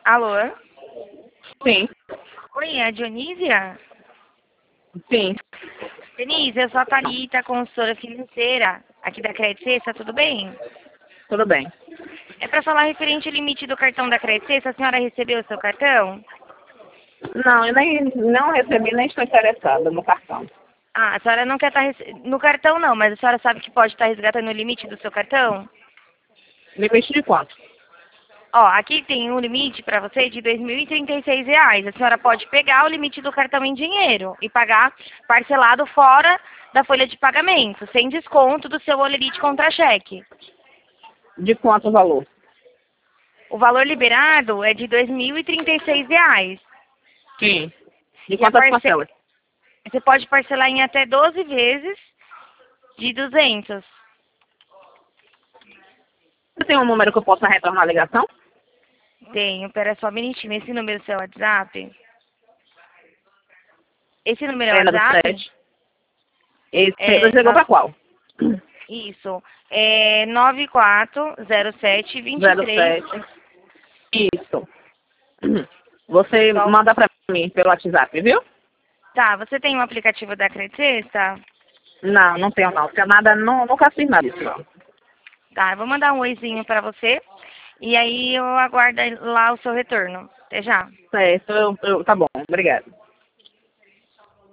Alô? Sim, Oi, é a Dionísia? sim, Denise, eu sou a Thalita, consultora financeira aqui da Credit Sexta, tudo bem? tudo bem. É para falar referente ao limite do cartão da Credit Sexta, a senhora recebeu o seu cartão? Não, eu nem não recebi, nem estou interessada no cartão. Ah, a senhora não quer estar no cartão não, mas a senhora sabe que pode estar resgatando o limite do seu cartão? Limite de quanto? Ó, aqui tem um limite para você de R$ 2.036. A senhora pode pegar o limite do cartão em dinheiro e pagar parcelado fora da folha de pagamento, sem desconto do seu Olerite contra-cheque. De quanto o valor? O valor liberado é de R$ 2.036. Sim. De E a quantas parcelas? você pode parcelar em até 12 vezes de 200. Você tem um número que eu possa retornar a ligação? Tenho, pera só um minutinho. Esse número é seu WhatsApp? Esse número é o É, WhatsApp? 07. Esse, É, você ligou para qual? isso. É 940723. 07. Isso. Você Só... manda para mim pelo WhatsApp, viu? Tá, você tem um aplicativo da Credit Sexta? Não, não tenho não. Porque nada, não, nunca fiz nada disso, não. Tá, eu vou mandar um oizinho pra você. E aí eu aguardo lá o seu retorno. Até já. Certo, tá bom. Obrigada.